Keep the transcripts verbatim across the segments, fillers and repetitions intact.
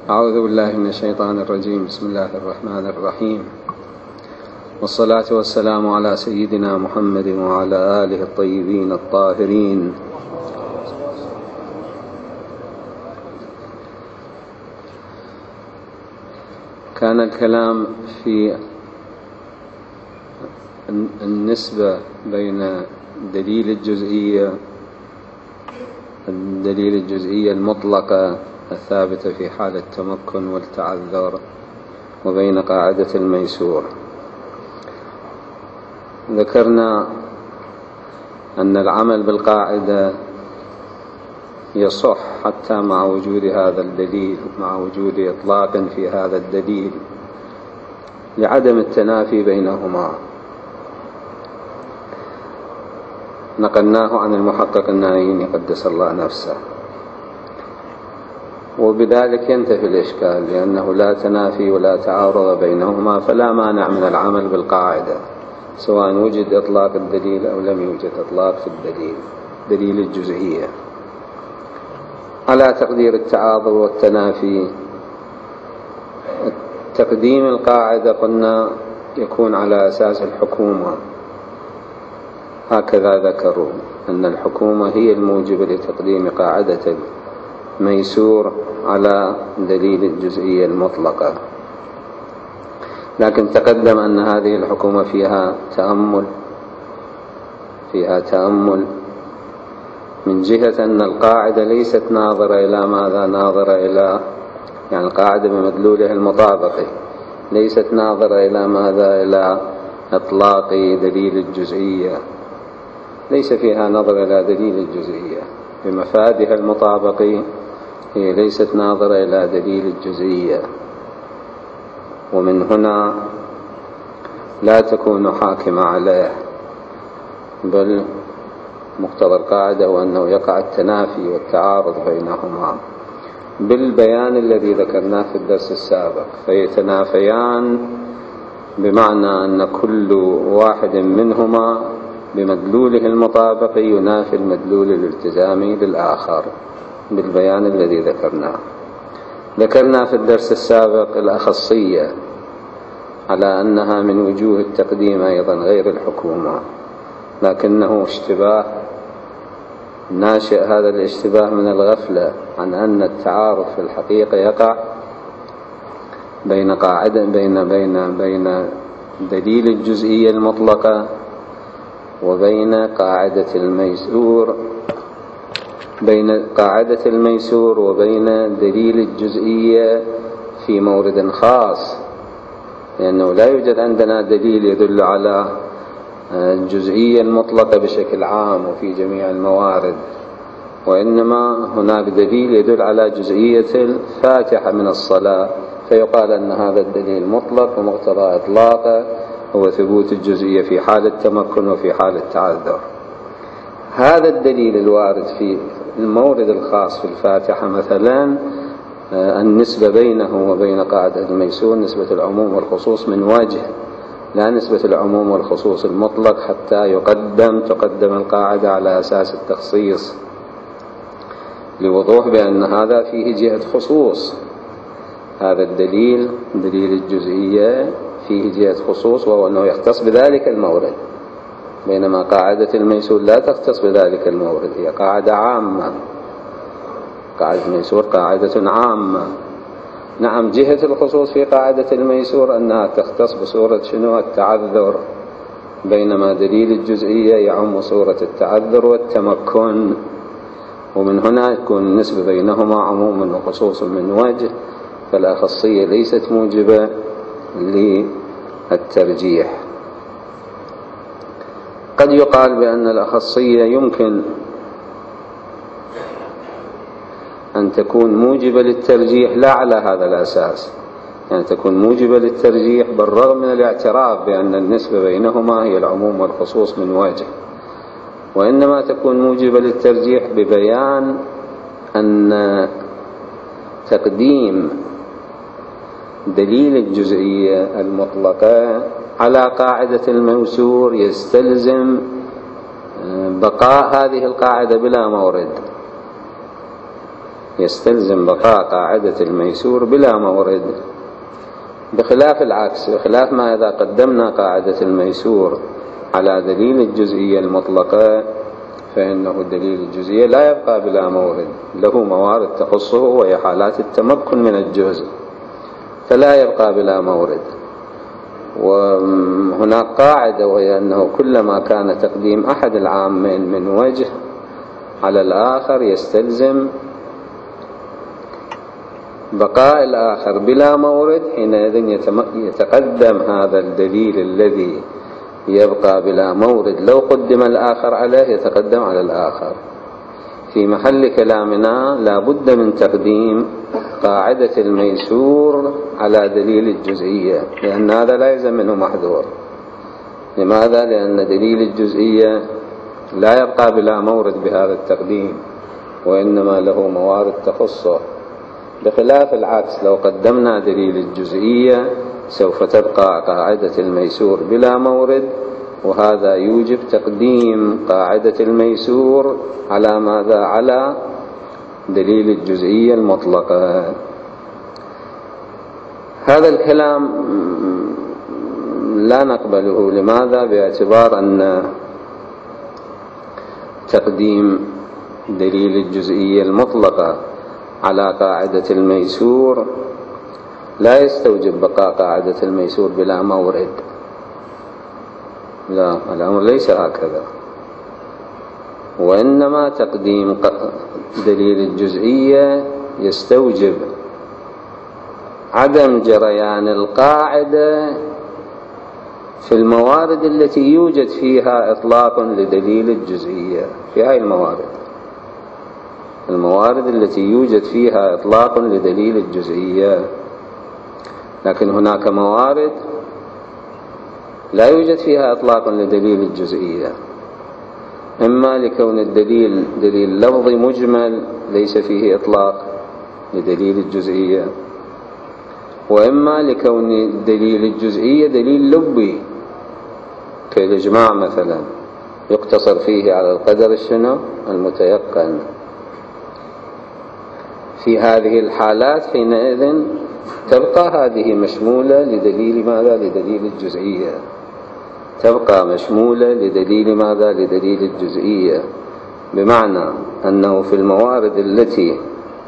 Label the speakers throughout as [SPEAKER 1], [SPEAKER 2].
[SPEAKER 1] أعوذ بالله من الشيطان الرجيم. بسم الله الرحمن الرحيم، والصلاة والسلام على سيدنا محمد وعلى آله الطيبين الطاهرين. كان الكلام في النسبة بين دليل الجزئية الدليل الجزئية المطلقة الثابتة في حال التمكن والتعذر وبين قاعدة الميسور. ذكرنا أن العمل بالقاعدة يصح حتى مع وجود هذا الدليل، مع وجود إطلاق في هذا الدليل لعدم التنافي بينهما. نقلناه عن المحقق النائين قدس الله نفسه، وبذلك ينتفي الإشكال، لأنه لا تنافي ولا تعارض بينهما، فلا مانع من العمل بالقاعدة سواء وجد إطلاق الدليل أو لم يوجد إطلاق في الدليل دليل الجزئية. على تقدير التعارض والتنافي، تقديم القاعدة قلنا يكون على أساس الحكومة، هكذا ذكروا أن الحكومة هي الموجبة لتقديم قاعدة الميسور على دليل الجزئية المطلقة. لكن تقدم أن هذه الحكومة فيها تأمل فيها تأمل من جهة أن القاعدة ليست ناظرة إلى ماذا؟ ناظرة إلى يعني القاعدة بمدلولها المطابقي ليست ناظرة إلى ماذا؟ إلى إطلاق دليل الجزئية، ليس فيها نظر إلى دليل الجزئية بمفادها المطابقي، هي ليست ناظرة إلى دليل الجزئية، ومن هنا لا تكون حاكمة عليه، بل مقتضى القاعدة هو أنه يقع التنافي والتعارض بينهما بالبيان الذي ذكرناه في الدرس السابق. فيتنافيان بمعنى أن كل واحد منهما بمدلوله المطابقي ينافي المدلول الالتزامي للآخر بالبيان الذي ذكرناه. ذكرنا في الدرس السابق الأخصية على أنها من وجوه التقديم أيضا غير الحكومة، لكنه اشتباه ناشئ هذا الاشتباه من الغفلة عن أن التعارض في الحقيقة يقع بين قاعدة بين بين بين دليل الجزئية المطلقة وبين قاعدة الميسور بين قاعدة الميسور وبين دليل الجزئية في مورد خاص، لأنه لا يوجد عندنا دليل يدل على الجزئية المطلقة بشكل عام وفي جميع الموارد، وإنما هناك دليل يدل على جزئية الفاتحة من الصلاة، فيقال أن هذا الدليل مطلق ومقتضى إطلاقه هو ثبوت الجزئية في حال التمكن وفي حال التعذر. هذا الدليل الوارد في المورد الخاص في الفاتحة مثلا، النسبة بينه وبين قاعدة الميسور نسبة العموم والخصوص من وجه، لا نسبة العموم والخصوص المطلق حتى يقدم تقدم القاعدة على أساس التخصيص، لوضوح بأن هذا فيه جهة خصوص. هذا الدليل دليل الجزئية فيه جهة خصوص، وهو أنه يختص بذلك المورد، بينما قاعدة الميسور لا تختص بذلك المورد، هي قاعدة عامة. قاعدة الميسور قاعدة عامة. نعم، جهة الخصوص في قاعدة الميسور أنها تختص بصورة شنو؟ التعذر، بينما دليل الجزئية يعم صورة التعذر والتمكن، ومن هنا يكون النسبة بينهما عموم وخصوص من وجه، فالأخصية ليست موجبة للترجيح. قد يقال بأن الأخصية يمكن أن تكون موجبة للترجيح لا على هذا الأساس، يعني تكون موجبة للترجيح بالرغم من الاعتراف بأن النسبة بينهما هي العموم والخصوص من وجه، وإنما تكون موجبة للترجيح ببيان أن تقديم دليل الجزئية المطلقة على قاعدة الميسور يستلزم بقاء هذه القاعدة بلا مورد، يستلزم بقاء قاعدة الميسور بلا مورد، بخلاف العكس، بخلاف ما إذا قدمنا قاعدة الميسور على دليل الجزئية المطلقة فإنه الدليل الجزئية لا يبقى بلا مورد، له موارد تخصه وهي حالات التمكن من الجزء، فلا يبقى بلا مورد. وهناك قاعدة وهي أنه كلما كان تقديم أحد العامين من وجه على الآخر يستلزم بقاء الآخر بلا مورد، حينئذ يتقدم هذا الدليل الذي يبقى بلا مورد لو قدم الآخر عليه يتقدم على الآخر. في محل كلامنا لا بد من تقديم قاعدة الميسور على دليل الجزئية، لأن هذا لا يلزم منه محذور. لماذا؟ لأن دليل الجزئية لا يبقى بلا مورد بهذا التقديم، وإنما له موارد تخصه، بخلاف العكس، لو قدمنا دليل الجزئية سوف تبقى قاعدة الميسور بلا مورد، وهذا يوجب تقديم قاعدة الميسور على ماذا؟ على دليل الجزئية المطلقة. هذا الكلام لا نقبله. لماذا؟ باعتبار أن تقديم دليل الجزئية المطلقة على قاعدة الميسور لا يستوجب بقاء قاعدة الميسور بلا مورد. لا، الأمر ليس هكذا، وإنما تقديم دليل الجزئية يستوجب عدم جريان القاعدة في الموارد التي يوجد فيها إطلاق لدليل الجزئية. في هذه الموارد، الموارد التي يوجد فيها إطلاق لدليل الجزئية، لكن هناك موارد لا يوجد فيها إطلاق لدليل الجزئية، إما لكون الدليل دليل لفظي مجمل ليس فيه إطلاق لدليل الجزئية، وإما لكون الدليل الجزئية دليل لبي كالإجماع مثلا يقتصر فيه على القدر الشنو المتيقن. في هذه الحالات حينئذ تبقى هذه مشمولة لدليل ماذا؟ لدليل الجزئية، تبقى مشمولة لدليل ماذا؟ لدليل الجزئية، بمعنى أنه في الموارد التي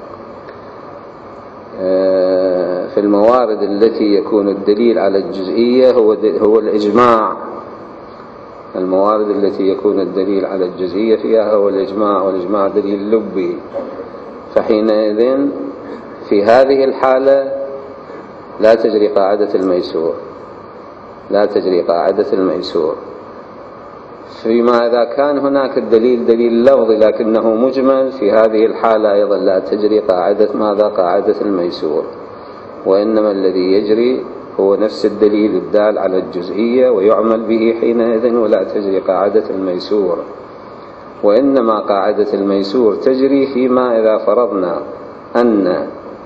[SPEAKER 1] في الموارد التي يكون الدليل على الجزئية هو هو الإجماع. الموارد التي يكون الدليل على الجزئية فيها هو الإجماع، والإجماع دليل لبي، فحينئذ في هذه الحالة لا تجري قاعدة الميسور، لا تجري قاعدة الميسور. فيما إذا كان هناك الدليل دليل لفظي لكنه مجمل، في هذه الحالة أيضا لا تجري قاعدة ماذا؟ قاعدة الميسور، وإنما الذي يجري هو نفس الدليل الدال على الجزئية ويعمل به حينئذ، ولا تجري قاعدة الميسور. وإنما قاعدة الميسور تجري فيما إذا فرضنا أن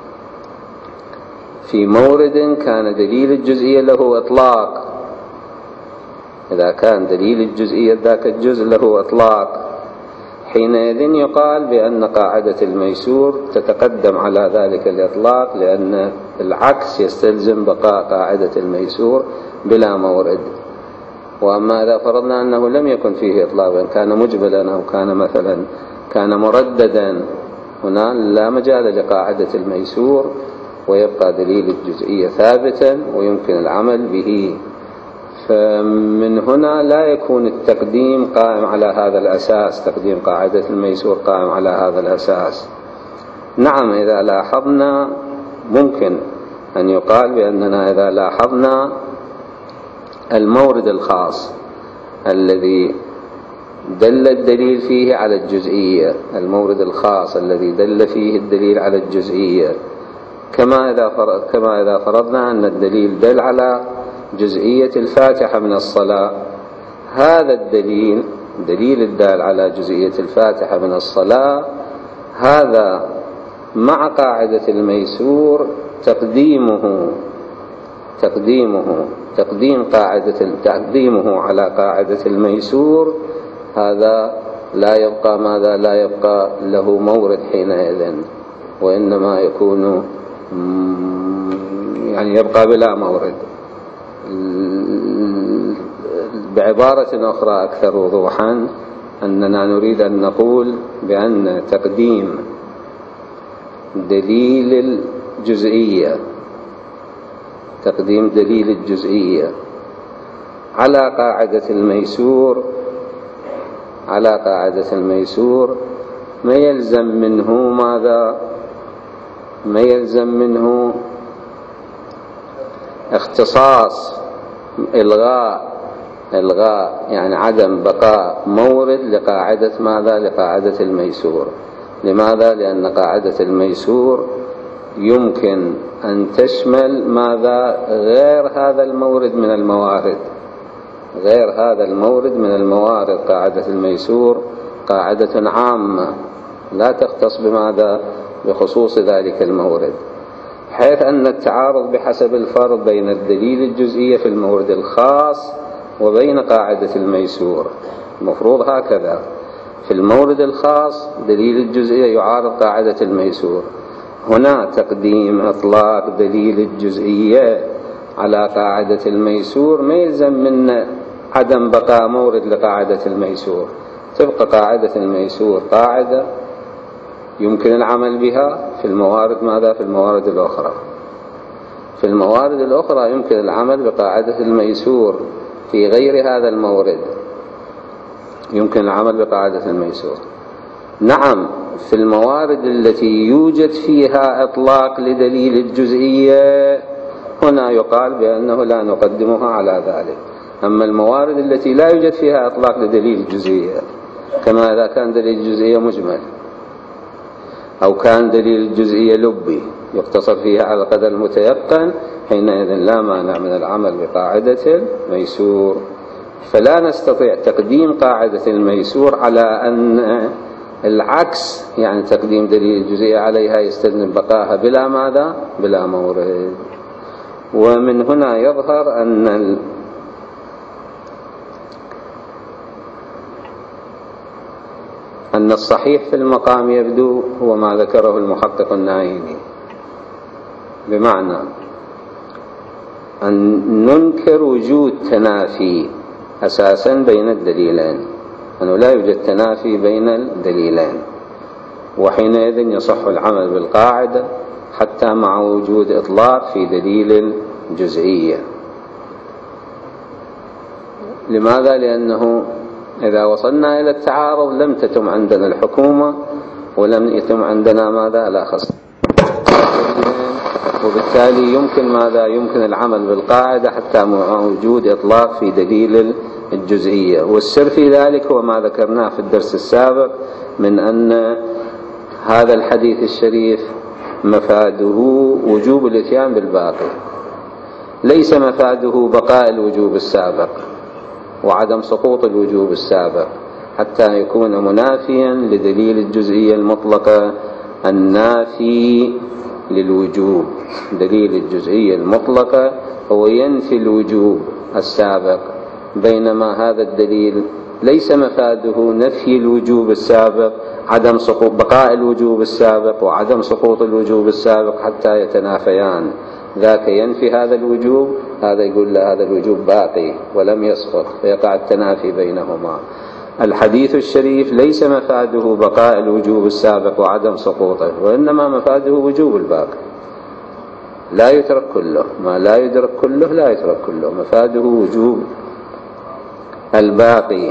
[SPEAKER 1] في مورد كان دليل الجزئية له إطلاق، إذا كان دليل الجزئية ذاك الجزء له إطلاق حينئذ يقال بأن قاعدة الميسور تتقدم على ذلك الإطلاق، لأن العكس يستلزم بقاء قاعدة الميسور بلا مورد. وأما إذا فرضنا أنه لم يكن فيه إطلاق، كان مجملا أو كان مثلا كان مرددا، هنا لا مجال لقاعدة الميسور، ويبقى دليل الجزئية ثابتا ويمكن العمل به. فمن هنا لا يكون التقديم قائم على هذا الأساس، تقديم قاعدة الميسور قائم على هذا الأساس. نعم، إذا لاحظنا ممكن أن يقال بأننا إذا لاحظنا المورد الخاص الذي دل الدليل فيه على الجزئية، المورد الخاص الذي دل فيه الدليل على الجزئية، كما إذا فرض كما إذا فرضنا أن الدليل دل على جزئية الفاتحة من الصلاة، هذا الدليل دليل الدال على جزئية الفاتحة من الصلاة، هذا مع قاعدة الميسور تقديمه تقديمه تقديم قاعدة تقديمه على قاعدة الميسور، هذا لا يبقى ماذا؟ لا يبقى له مورد حينئذ، وإنما يكون يعني يبقى بلا مورد. بعبارة أخرى أكثر وضوحا، أننا نريد أن نقول بأن تقديم دليل الجزئية تقديم دليل الجزئية على قاعدة الميسور على قاعدة الميسور ما يلزم منه ماذا؟ ما يلزم منه اختصاص إلغاء إلغاء يعني عدم بقاء مورد لقاعدة ماذا؟ لقاعدة الميسور. لماذا؟ لأن قاعدة الميسور يمكن أن تشمل ماذا؟ غير هذا المورد من الموارد غير هذا المورد من الموارد. قاعدة الميسور قاعدة عامة لا تختص بماذا؟ بخصوص ذلك المورد، حيث أن التعارض بحسب الفرض بين الدليل الجزئية في المورد الخاص وبين قاعدة الميسور المفروض هكذا: في المورد الخاص دليل الجزئية يعارض قاعدة الميسور. هنا تقديم إطلاق دليل الجزئية على قاعدة الميسور ما يلزم من عدم بقاء مورد لقاعدة الميسور، تبقى قاعدة الميسور قاعدة يمكن العمل بها في الموارد ماذا؟ في الموارد الأخرى. في الموارد الأخرى يمكن العمل بقاعدة الميسور، في غير هذا المورد يمكن العمل بقاعدة الميسور. نعم، في الموارد التي يوجد فيها إطلاق لدليل الجزئية هنا يقال بأنه لا نقدمها على ذلك. أما الموارد التي لا يوجد فيها إطلاق لدليل الجزئية، كما إذا كان دليل الجزئية مجمل أو كان دليل الجزئية لبي يقتصر فيها على قدر المتيقن، حينئذ لا مانع من العمل بقاعدة الميسور. فلا نستطيع تقديم قاعدة الميسور على أن العكس، يعني تقديم دليل الجزئية عليها يستلزم بقاها بلا ماذا؟ بلا مورد. ومن هنا يظهر أن ال أن الصحيح في المقام يبدو هو ما ذكره المحقق النعيمي، بمعنى أن ننكر وجود تنافي أساسا بين الدليلين، أنه لا يوجد تنافي بين الدليلين، وحينئذ يصح العمل بالقاعدة حتى مع وجود إطلاق في دليل الجزئية. لماذا؟ لأنه إذا وصلنا إلى التعارض لم تتم عندنا الحكومة ولم يتم عندنا ماذا؟ لا خص، وبالتالي يمكن ماذا؟ يمكن العمل بالقاعدة حتى مع وجود إطلاق في دليل الجزئية. والسر في ذلك هو ما ذكرناه في الدرس السابق من أن هذا الحديث الشريف مفاده وجوب الاتيان بالباقي، ليس مفاده بقاء الوجوب السابق وعدم سقوط الوجوب السابق، حتى يكون منافيا لدليل الجزئية المطلقة النافي للوجوب. دليل الجزئية المطلقة هو ينفي الوجوب السابق، بينما هذا الدليل ليس مفاده نفي الوجوب السابق، عدم سقوط بقاء الوجوب السابق وعدم سقوط الوجوب السابق حتى يتنافيان. ذاك ينفي هذا الوجوب، هذا يقول لا هذا الوجوب باقي ولم يسقط، فيقع التنافي بينهما. الحديث الشريف ليس مفاده بقاء الوجوب السابق وعدم سقوطه، وإنما مفاده وجوب الباقي، لا يترك كله، ما لا يدرك كله لا يترك كله، مفاده وجوب الباقي.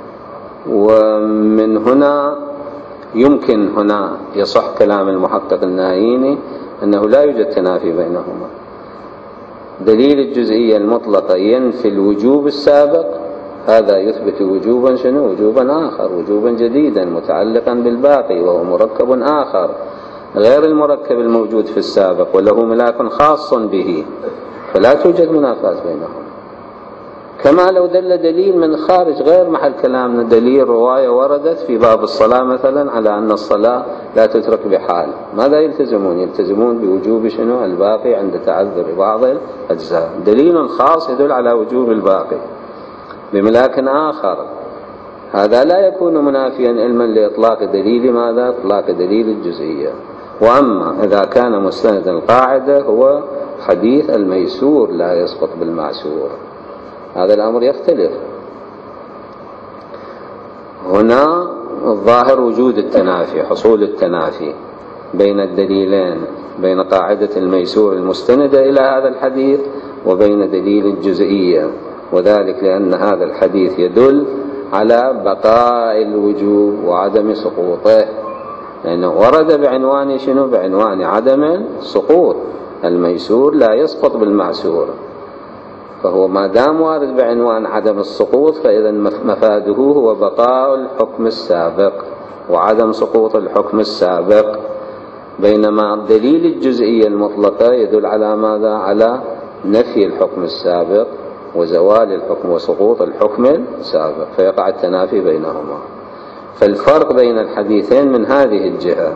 [SPEAKER 1] ومن هنا يمكن هنا يصح كلام المحقق الناييني أنه لا يوجد تنافي بينهما. دليل الجزئية المطلقة ينفي الوجوب السابق، هذا يثبت وجوبا شنو؟ وجوبا آخر، وجوبا جديدا متعلقا بالباقي، وهو مركب آخر غير المركب الموجود في السابق، وله ملاك خاص به، فلا توجد منافاة بينهم. كما لو دل دليل من خارج غير محل كلامنا، دليل رواية وردت في باب الصلاة مثلا على أن الصلاة لا تترك بحال، ماذا يلتزمون؟ يلتزمون بوجوب شنو؟ الباقي عند تعذر بعض الأجزاء. دليل خاص يدل على وجوب الباقي بملاك آخر، هذا لا يكون منافيا علما لإطلاق دليل ماذا؟ إطلاق دليل الجزئية. وأما إذا كان مستند القاعدة هو حديث الميسور لا يسقط بالمعسور، هذا الأمر يختلف. هنا الظاهر وجود التنافي، حصول التنافي بين الدليلين، بين قاعدة الميسور المستندة إلى هذا الحديث وبين دليل الجزئية، وذلك لأن هذا الحديث يدل على بقاء الوجوب وعدم سقوطه، لأنه ورد بعنوان شنو؟ بعنوان عدم سقوط. الميسور لا يسقط بالمعسور، فهو ما دام وارد بعنوان عدم السقوط فإذا مفاده هو بقاء الحكم السابق وعدم سقوط الحكم السابق، بينما دليل الجزئية المطلقة يدل على ماذا؟ على نفي الحكم السابق وزوال الحكم وسقوط الحكم السابق، فيقع التنافي بينهما. فالفرق بين الحديثين من هذه الجهة.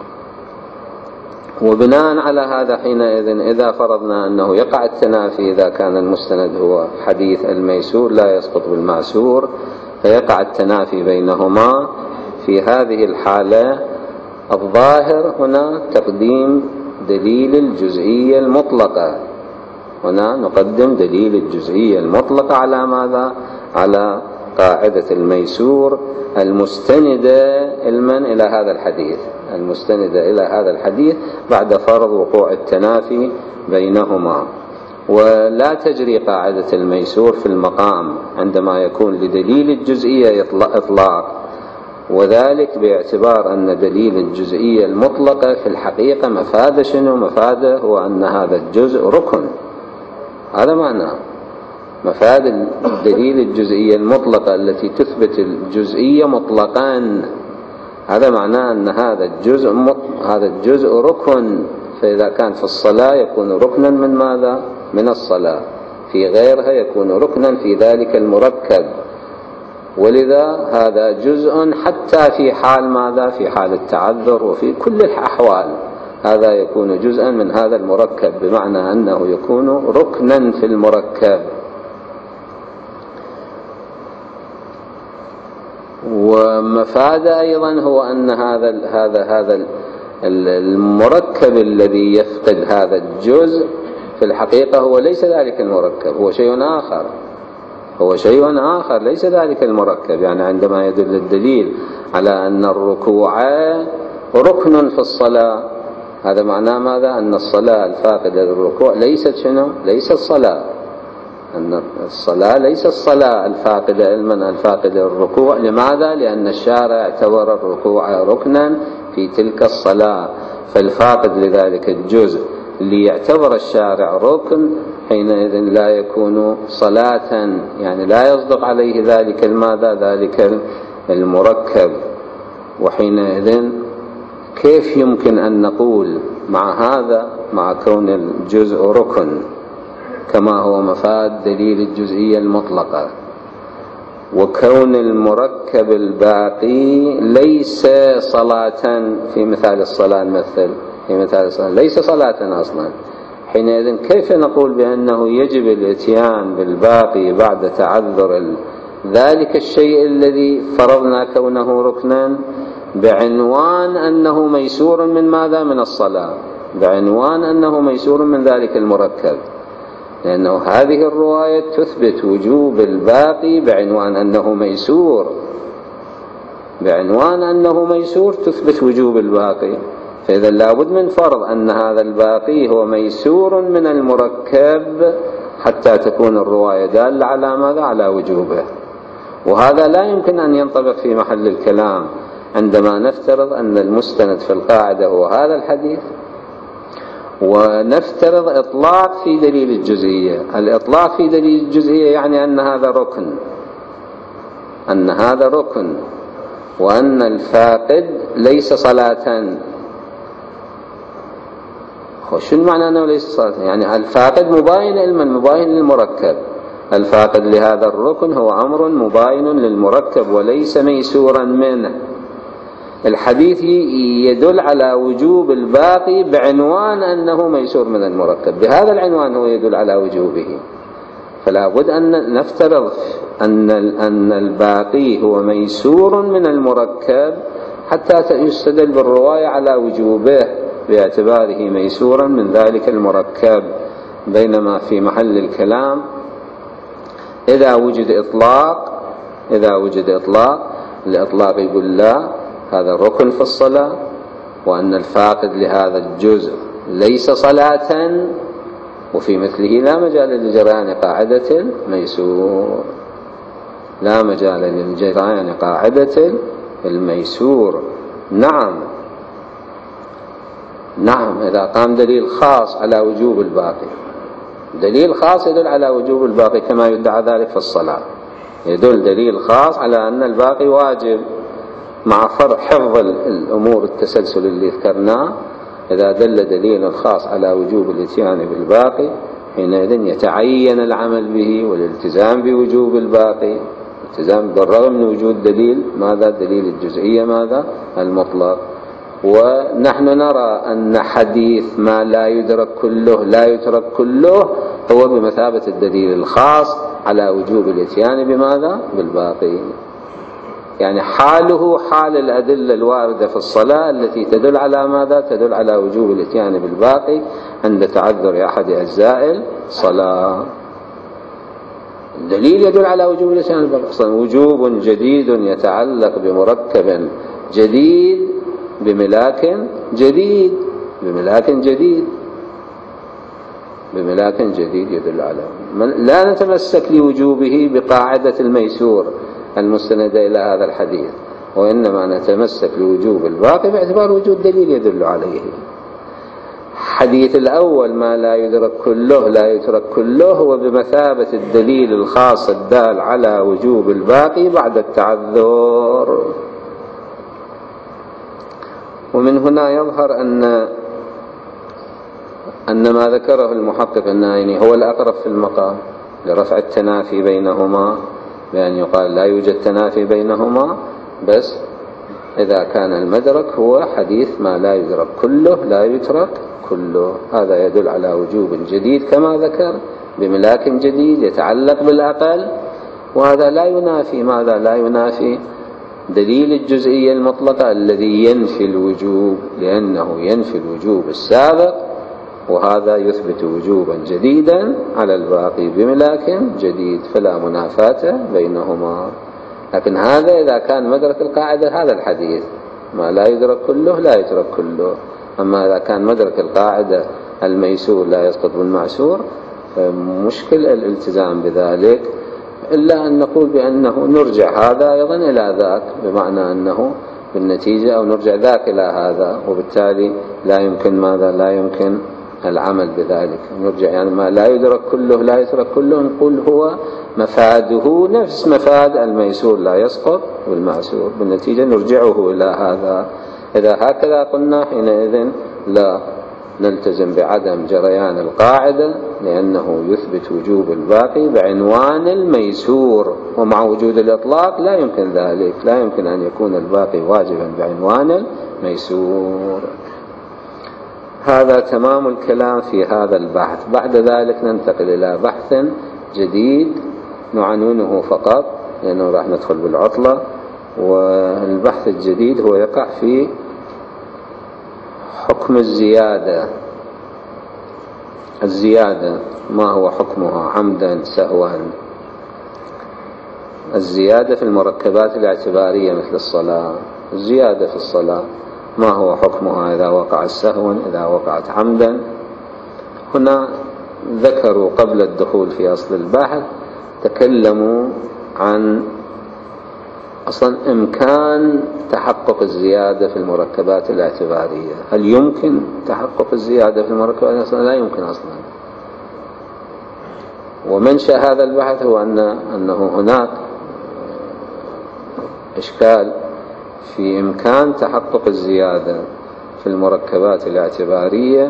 [SPEAKER 1] وبناء على هذا حينئذ إذا فرضنا أنه يقع التنافي إذا كان المستند هو حديث الميسور لا يسقط بالمعسور، فيقع التنافي بينهما. في هذه الحالة الظاهر هنا تقديم دليل الجزئية المطلقة، هنا نقدم دليل الجزئية المطلقة على ماذا؟ على قاعدة الميسور المستندة المن إلى هذا الحديث، المستندة إلى هذا الحديث بعد فرض وقوع التنافي بينهما. ولا تجري قاعدة الميسور في المقام عندما يكون لدليل الجزئية إطلاق، وذلك باعتبار أن دليل الجزئية المطلقة في الحقيقة مفاده شنو؟ مفاده هو أن هذا الجزء ركن، هذا معناه مفاد الدليل الجزئية المطلقة التي تثبت الجزئية مطلقا، هذا معناه أن هذا الجزء هذا الجزء ركن، فإذا كان في الصلاة يكون ركنا من ماذا؟ من الصلاة، في غيرها يكون ركنا في ذلك المركب، ولذا هذا جزء حتى في حال ماذا؟ في حال التعذر وفي كل الأحوال هذا يكون جزءا من هذا المركب، بمعنى أنه يكون ركنا في المركب. ومفاد أيضا هو أن هذا هذا هذا المركب الذي يفقد هذا الجزء في الحقيقة هو ليس ذلك المركب، هو شيء آخر، هو شيء آخر ليس ذلك المركب. يعني عندما يدل الدليل على أن الركوع ركن في الصلاة، هذا معناه ماذا؟ أن الصلاة الفاقدة للركوع ليست شنو؟ ليست الصلاة، أن الصلاة ليست الصلاة الفاقدة علما الفاقدة للركوع. لماذا؟ لأن الشارع اعتبر الركوع ركنا في تلك الصلاة، فالفاقد لذلك الجزء اللي يعتبر الشارع ركن حينئذ لا يكون صلاة، يعني لا يصدق عليه ذلك الماذا؟ ذلك المركب. وحينئذ كيف يمكن أن نقول مع هذا، مع كون الجزء ركن كما هو مفاد دليل الجزئية المطلقة، وكون المركب الباقي ليس صلاة في مثال الصلاة، المثل في مثال الصلاة ليس صلاة أصلا، حينئذ كيف نقول بأنه يجب الاتيان بالباقي بعد تعذر ذلك الشيء الذي فرضنا كونه ركنا بعنوان أنه ميسور من ماذا؟ من الصلاة، بعنوان أنه ميسور من ذلك المركب، لأنه هذه الرواية تثبت وجوب الباقي بعنوان أنه ميسور، بعنوان أنه ميسور تثبت وجوب الباقي، فإذا لابد من فرض أن هذا الباقي هو ميسور من المركب حتى تكون الرواية دالة على ماذا؟ على وجوبه. وهذا لا يمكن أن ينطبق في محل الكلام عندما نفترض أن المستند في القاعدة هو هذا الحديث، ونفترض إطلاق في دليل الجزئية. الإطلاق في دليل الجزئية يعني أن هذا ركن، أن هذا ركن، وأن الفاقد ليس صلاة. شو المعنى أنه ليس صلاة؟ يعني الفاقد مباين علما، مباين للمركب، الفاقد لهذا الركن هو أمر مباين للمركب وليس ميسورا منه. الحديث يدل على وجوب الباقي بعنوان أنه ميسور من المركب، بهذا العنوان هو يدل على وجوبه، فلا بد أن نفترض أن أن الباقي هو ميسور من المركب حتى يستدل بالرواية على وجوبه، باعتباره ميسورا من ذلك المركب. بينما في محل الكلام إذا وجد إطلاق إذا وجد إطلاق الإطلاق يقول لا، هذا ركن في الصلاة، وأن الفاقد لهذا الجزء ليس صلاة، وفي مثله لا مجال لجريان قاعدة الميسور لا مجال لجريان قاعدة الميسور. نعم نعم إذا قام دليل خاص على وجوب الباقي، دليل خاص يدل على وجوب الباقي كما يدعى ذلك في الصلاة، يدل دليل خاص على أن الباقي واجب، مع فرق حفظ الأمور التسلسل اللي ذكرناه. إذا دل دليل خاص على وجوب الاتيان بالباقي حينئذ يتعين العمل به والالتزام بوجوب الباقي، التزام بالرغم من وجود دليل ماذا؟ دليل الجزئية ماذا؟ المطلق. ونحن نرى أن حديث ما لا يدرك كله لا يترك كله هو بمثابة الدليل الخاص على وجوب الاتيان بماذا؟ بالباقي. يعني حاله حال الأدلة الواردة في الصلاة التي تدل على ماذا؟ تدل على وجوب الاتيان بالباقي عند تعذر أحد أجزاء الصلاة. الدليل يدل على وجوب الاتيان بالباقي، أصلا وجوب جديد يتعلق بمركب جديد بملاك جديد بملاك جديد بملاك جديد يدل على لا نتمسك لوجوبه بقاعدة الميسور المستندة إلى هذا الحديث، وإنما نتمسك لوجوب الباقي باعتبار وجود دليل يدل عليه. حديث الأول ما لا يدرك كله لا يترك كله هو بمثابة الدليل الخاص الدال على وجوب الباقي بعد التعذر. ومن هنا يظهر أن أن ما ذكره المحقق النائني هو الأقرب في المقام لرفع التنافي بينهما، بأن يقال لا يوجد تنافي بينهما، بس إذا كان المدرك هو حديث ما لا يدرك كله لا يترك كله، هذا يدل على وجوب جديد كما ذكر بملاك جديد يتعلق بالأقل، وهذا لا ينافي ماذا؟ لا ينافي دليل الجزئية المطلقة الذي ينفي الوجوب، لأنه ينفي الوجوب السابق، وهذا يثبت وجوبا جديدا على الباقي بملاك جديد، فلا منافاة بينهما. لكن هذا إذا كان مدرك القاعدة هذا الحديث ما لا يدرك كله لا يترك كله. أما إذا كان مدرك القاعدة الميسور لا يسقط بالمعسور فمشكل الالتزام بذلك، إلا أن نقول بأنه نرجع هذا أيضا إلى ذاك، بمعنى أنه بالنتيجة أو نرجع ذاك إلى هذا، وبالتالي لا يمكن ماذا؟ لا يمكن العمل بذلك. نرجع يعني ما لا يدرك كله لا يترك كله نقول هو مفاده نفس مفاد الميسور لا يسقط بالمعسور، بالنتيجة نرجعه إلى هذا. إذا هكذا قلنا حينئذ لا نلتزم بعدم جريان القاعدة، لأنه يثبت وجوب الباقي بعنوان الميسور، ومع وجود الإطلاق لا يمكن ذلك، لا يمكن أن يكون الباقي واجبا بعنوان الميسور. هذا تمام الكلام في هذا البحث. بعد ذلك ننتقل إلى بحث جديد نعنونه فقط لأنه راح ندخل بالعطلة. والبحث الجديد هو يقع في حكم الزيادة. الزيادة ما هو حكمها عمدا سهوا؟ الزيادة في المركبات الاعتبارية مثل الصلاة، الزيادة في الصلاة ما هو حكمها إذا وقعت سهوا إذا وقعت عمدا؟ هنا ذكروا قبل الدخول في أصل البحث تكلموا عن أصلا إمكان تحقق الزيادة في المركبات الاعتبارية. هل يمكن تحقق الزيادة في المركبات؟ أصلا لا يمكن أصلا. ومنشأ هذا البحث هو أن أنه هناك إشكال في إمكان تحقق الزيادة في المركبات الاعتبارية،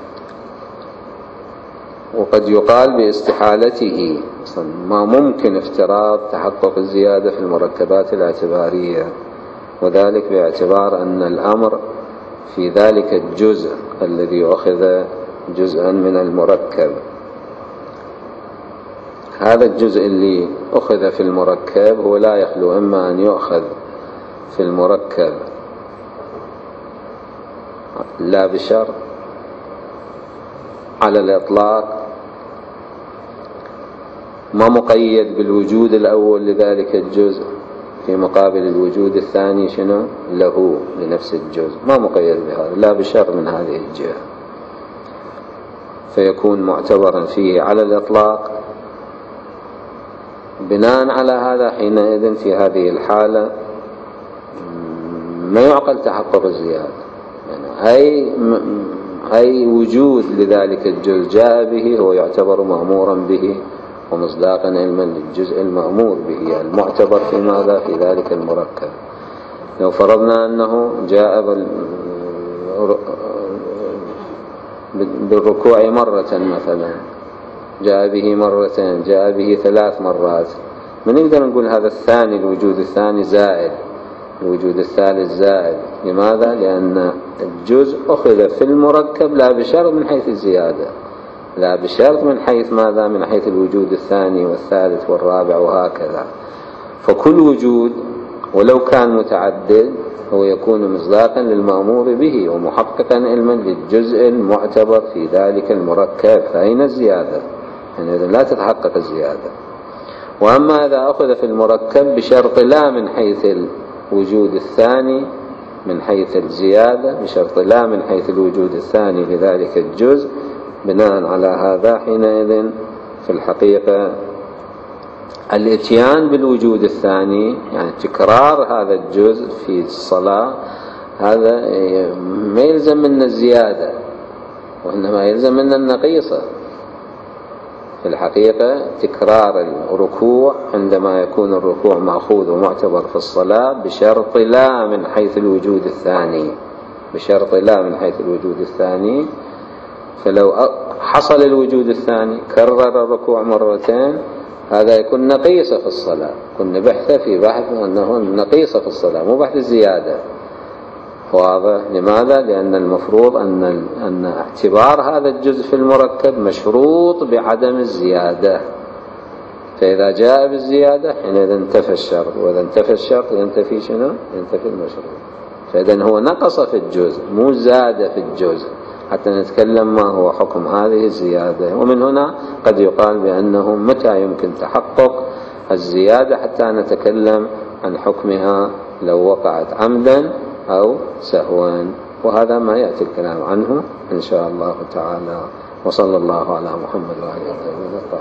[SPEAKER 1] وقد يقال باستحالته، أصلا ما ممكن افتراض تحقق الزيادة في المركبات الاعتبارية، وذلك باعتبار أن الأمر في ذلك الجزء الذي أخذ جزءا من المركب. هذا الجزء اللي أخذ في المركب هو لا يخلو إما أن يؤخذ في المركب لا بشرط على الإطلاق، ما مقيد بالوجود الأول لذلك الجزء في مقابل الوجود الثاني شنو له لنفس الجزء، ما مقيد بهذا، لا بشرط من هذه الجهة، فيكون معتبرا فيه على الإطلاق. بناء على هذا حينئذ في هذه الحالة ما يعقل تحقق الزيادة، يعني أي أي وجود لذلك الجزء جاء به هو يعتبر مأمورا به ومصداقا علما للجزء المأمور به المعتبر في ماذا في ذلك المركب. لو فرضنا أنه جاء بالركوع مرة مثلا، جاء به مرتين، جاء به ثلاث مرات، من نقدر نقول هذا الثاني الوجود الثاني زائد، الوجود الثالث زائد. لماذا؟ لأن الجزء أخذ في المركب لا بشرط من حيث الزيادة، لا بشرط من حيث ماذا؟ من حيث الوجود الثاني والثالث والرابع وهكذا. فكل وجود ولو كان متعدد هو يكون مصداقا للمأمور به ومحققا علما للجزء المعتبر في ذلك المركب، فأين الزيادة؟ يعني إذن لا تتحقق الزيادة. وأما إذا أخذ في المركب بشرط لا من حيث الوجود الثاني من حيث الزيادة، بشرط لا من حيث الوجود الثاني لذلك الجزء، بناء على هذا حينئذ في الحقيقة الاتيان بالوجود الثاني يعني تكرار هذا الجزء في الصلاة هذا ما يلزم منا الزيادة وإنما يلزم منا النقيصة. في الحقيقة تكرار الركوع عندما يكون الركوع مأخوذ ومعتبر في الصلاة بشرط لا من حيث الوجود الثاني، بشرط لا من حيث الوجود الثاني. فلو حصل الوجود الثاني كرر الركوع مرتين هذا يكون نقيصة في الصلاة، كنا بحث في بحث أنه نقيصة في الصلاة مو بحث الزيادة. واضح؟ لماذا؟ لأن المفروض أن أن اعتبار هذا الجزء في المركب مشروط بعدم الزيادة، فإذا جاء بالزيادة حينئذ انتفى الشرط، وإذا انتفى الشرط ينتفي شنو؟ ينتفي المشروط. فإذا هو نقص في الجزء مو زاد في الجزء حتى نتكلم ما هو حكم هذه الزيادة. ومن هنا قد يقال بأنه متى يمكن تحقق الزيادة حتى نتكلم عن حكمها لو وقعت عمدا أو سهوا، وهذا ما يأتي الكلام عنه إن شاء الله تعالى. وصلى الله على محمد وعلى آله وصحبه.